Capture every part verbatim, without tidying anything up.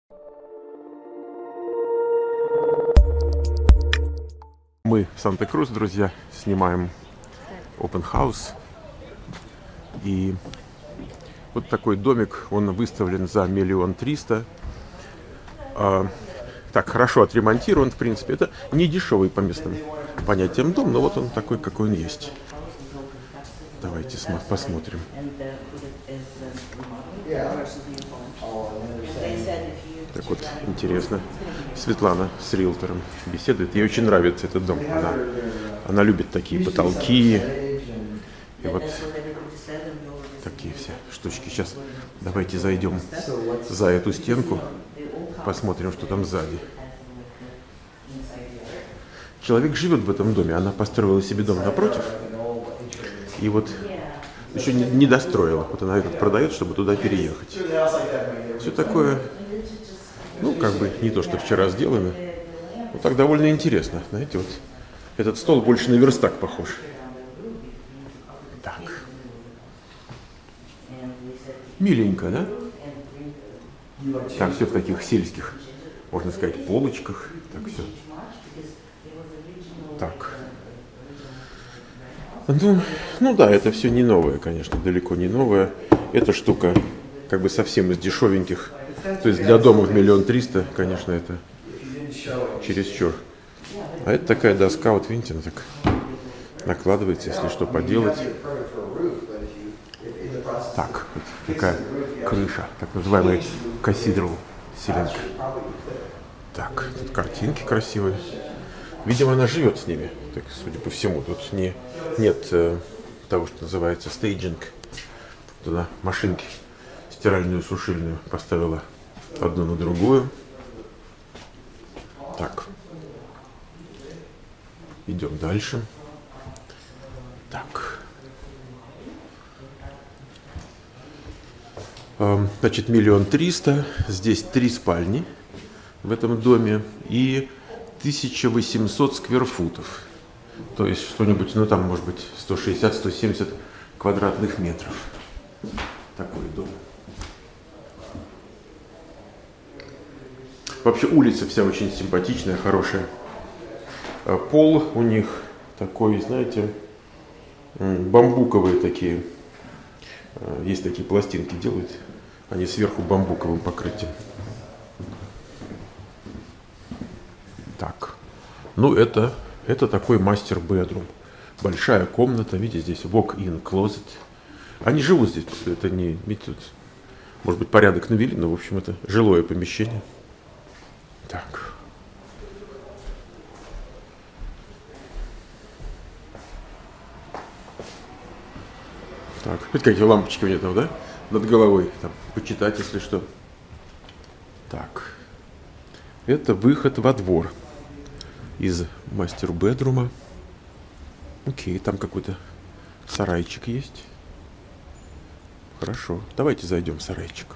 Мы в Санта-Крус, друзья, снимаем Open House. И вот такой домик, он выставлен за миллион триста. А, так, хорошо отремонтирован, в принципе. Это не дешевый по местным понятиям дом, но вот он такой, какой он есть. Давайте посмотрим. Так вот, интересно. Светлана с риэлтором беседует. Ей очень нравится этот дом. Она, она любит такие потолки. И вот такие все штучки. Сейчас давайте зайдем за эту стенку. Посмотрим, что там сзади. Человек живет в этом доме. Она построила себе дом напротив. И вот еще не, не достроила. Вот она этот продает, чтобы туда переехать. Все такое, ну, как бы не то, что вчера сделано. Вот так довольно интересно. Знаете, вот этот стол больше на верстак похож. Так. Миленько, да? Так, все в таких сельских, можно сказать, полочках. Так, все. Так. Ну, ну да, это все не новое, конечно, далеко не новое. Эта штука как бы совсем из дешевеньких. То есть для дома в миллион триста, конечно, это чересчур. А это такая доска, вот видите, она так накладывается, если что поделать. Так, вот такая крыша, так называемый cathedral ceiling. Так, тут картинки красивые. Видимо, она живет с ними, так, судя по всему. Тут не, нет э, того, что называется стейджинг. Туда машинки стиральную, сушильную поставила одну на другую. Так. Идем дальше. Так. Эм, значит, миллион триста. Здесь три спальни в этом доме. И тысяча восемьсот скверфутов. То есть что-нибудь, ну там может быть сто шестьдесят — сто семьдесят квадратных метров. Такой дом. Вообще улица вся очень симпатичная, хорошая. Пол у них такой, знаете, бамбуковые такие. Есть такие пластинки делают. Они сверху бамбуковым покрытием. Так, ну это, это такой мастер-бедрум. Большая комната, видите, здесь walk-in closet. Они живут здесь, это не, видите, тут, может быть, порядок навели, но, в общем, это жилое помещение. Так. Так, видите, какие лампочки у меня там, да? Над головой, там, почитать, если что. Так. Это выход во двор из мастер-бедрума. Окей, там какой-то сарайчик есть. Хорошо, давайте зайдем в сарайчик.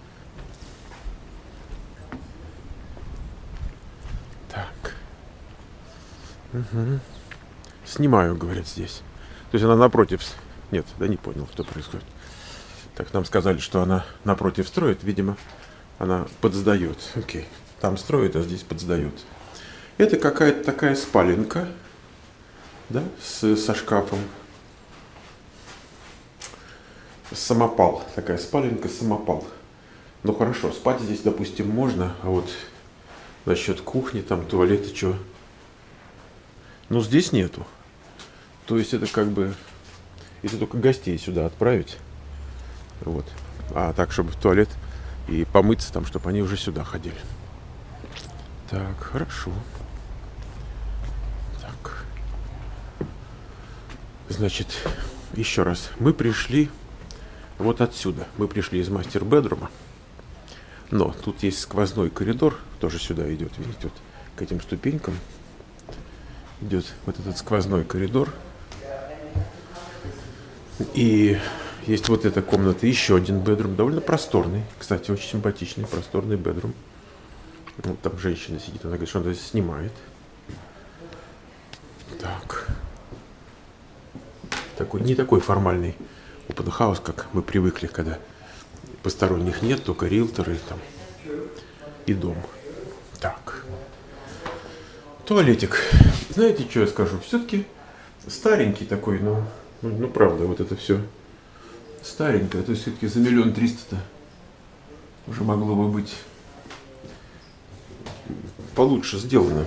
Так. Угу. Снимаю, говорят, здесь. То есть она напротив... Нет, да не понял, что происходит. Так, нам сказали, что она напротив строит. Видимо, она подсдает. Окей. Там строит, а здесь подсдает. Это какая-то такая спаленка, да, с, со шкафом. Самопал. Такая спаленка, самопал. Ну хорошо, спать здесь, допустим, можно, а вот насчет кухни, там, туалета, что? Ну, здесь нету. То есть это как бы, если только гостей сюда отправить, вот. А так, чтобы в туалет и помыться там, чтобы они уже сюда ходили. Так, хорошо. Так. Значит, еще раз. Мы пришли вот отсюда. Мы пришли из мастер-бедрума. Но тут есть сквозной коридор, тоже сюда идет, видите, вот к этим ступенькам идет вот этот сквозной коридор. И есть вот эта комната, еще один бедрум, довольно просторный, кстати, очень симпатичный, просторный бедрум. Вот там женщина сидит, она говорит, что она здесь снимает. Так. Такой, не такой формальный open house, как мы привыкли, когда посторонних нет, только риэлторы там. и дом. Так. Туалетик. Знаете, что я скажу? Все-таки старенький такой, ну, ну, ну правда, вот это все старенькое. То есть все-таки за миллион триста-то уже могло бы быть получше сделано.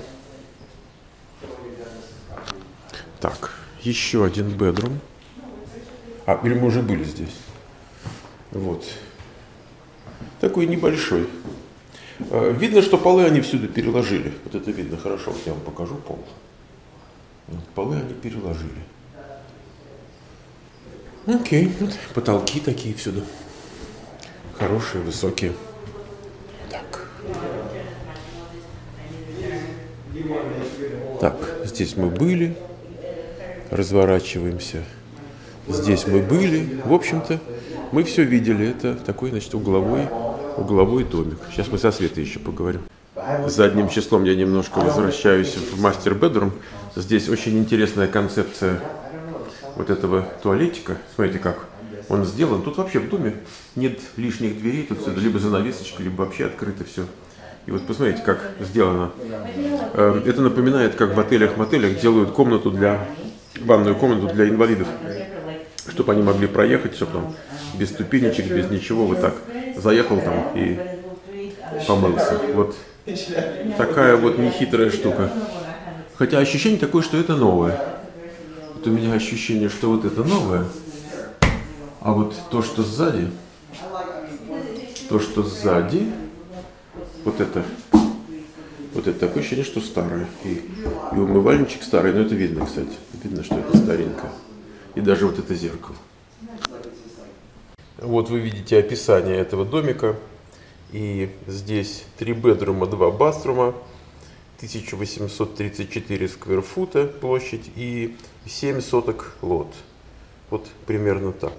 Так, еще один бедрум. А, или мы уже были здесь. Вот. Такой небольшой. Видно, что полы они всюду переложили. Вот это видно хорошо. Вот я вам покажу пол. Вот, полы они переложили. Окей. Вот потолки такие всюду. Хорошие, высокие. Так. Так, здесь мы были. Разворачиваемся. Здесь мы были. В общем-то, мы все видели. Это такой, значит, угловой, угловой домик. Сейчас мы со Светой еще поговорим. Задним числом я немножко возвращаюсь в мастер-бедрум. Здесь очень интересная концепция вот этого туалетика. Смотрите, как он сделан. Тут вообще в доме нет лишних дверей. Тут либо занавесочка, либо вообще открыто все. И вот посмотрите, как сделано. Это напоминает, как в отелях-мотелях делают комнату для, ванную комнату для инвалидов. Чтобы они могли проехать, чтобы там без ступенечек, без ничего, вот так заехал там и помылся. Вот такая вот нехитрая штука. Хотя ощущение такое, что это новое. Вот у меня ощущение, что вот это новое. А вот то, что сзади, то, что сзади, вот это, вот это такое ощущение, что старое. И, и умывальничек старый, но это видно, кстати. Видно, что это старенькое. И даже вот это зеркало. Вот вы видите описание этого домика. И здесь три бедрума, два баструма, тысяча восемьсот тридцать четыре скверфута площадь и семь соток лот. Вот примерно так.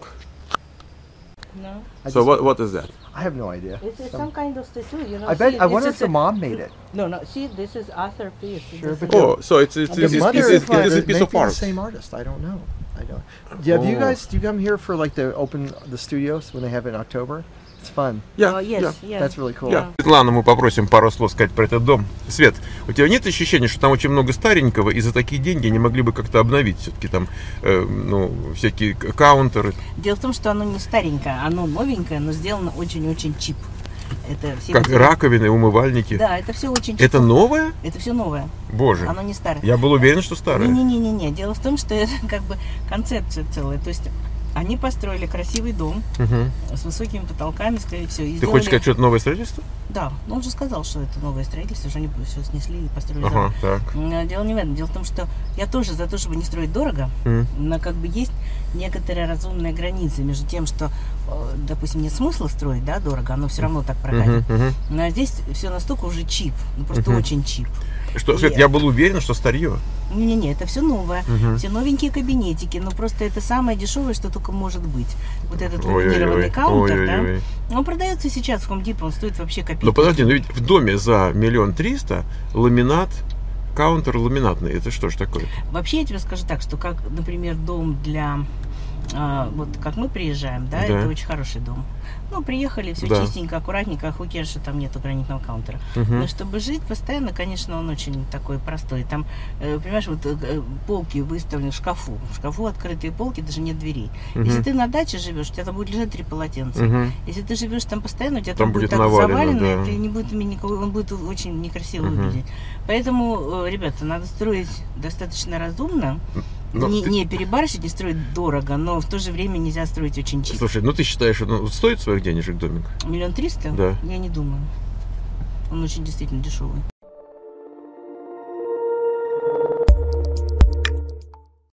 No. So what, what is that? I have no idea. It's uh, some kind of statue, you know. I bet. see, I this wonder is if the a- mom made it. No, no. See, this is Arthur Pierce. Sure, This but is- Oh, so it's it's, The it's, it's, mother it's, is it's, it's a it piece may of be the art. same artist. I don't know. I don't. Yeah, have you Oh. guys? Do you come here for like the open the studios when they have it in October? It's fun. Yeah, Oh, yes, yeah. That's really cool. Yeah. Светлану мы попросим пару слов сказать про этот дом. Свет, у тебя нет ощущения, что там очень много старенького, и за такие деньги они могли бы как-то обновить все-таки там, э, ну, всякие к- каунтеры? Дело в том, что оно не старенькое, оно новенькое, но сделано очень-очень чип. Это все Как эти- раковины, умывальники. Да, это все очень чип. Это новое? Это все новое. Боже, Оно не старое. я был уверен, что старое. Не-не-не-не. Дело в том, что это как бы концепция целая. То есть они построили красивый дом Мгм. с высокими потолками, скорее всего. И Ты сделали- хочешь сказать, что это новое строительство? Да, но он же сказал, что это новое строительство, что они все снесли и построили Ага, заново. так. Но дело не в этом. Дело в том, что я тоже за то, чтобы не строить дорого, М. но как бы есть некоторая разумная граница между тем, что, э, допустим, нет смысла строить, да, дорого, оно все равно так прокатит. Мгм, мгм. Но а здесь все настолько уже чип, ну просто Мгм. очень чип. Что, Свет, Нет. я был уверен, что старье. Не-не-не, это все новое, Мгм. все новенькие кабинетики, но просто это самое дешевое, что только может быть. Вот этот Ой-ой-ой, ламинированный каунтер, ой-ой-ой. да, он продается сейчас в Home Depot, он стоит вообще копейки. Но подожди, но ведь в доме за миллион триста ламинат, каунтер ламинатный. Это что ж такое? Вообще я тебе скажу так, что как, например, дом для... а, вот как мы приезжаем, да, Да. это очень хороший дом. Ну, приехали, все Да. чистенько, аккуратненько, хукер, что там нету гранитного каунтера. Мгм. Но чтобы жить постоянно, конечно, он очень такой простой. Там, э, понимаешь, вот э, полки выставлены в шкафу. В шкафу открытые полки, даже нет дверей. Мгм. Если ты на даче живешь, у тебя там будет лежать три полотенца. Мгм. Если ты живешь там постоянно, у тебя Там там, будет будет так навалено, завалено, да. и не будет иметь никакого, он будет очень некрасиво Мгм. выглядеть. Поэтому, э, ребята, надо строить достаточно разумно. Но не, ты- не перебарщить, не строить дорого, но в то же время нельзя строить очень чисто. Слушай, ну ты считаешь, ну, стоит своих денежек домик? Миллион триста? Да. Я не думаю. Он очень действительно дешевый.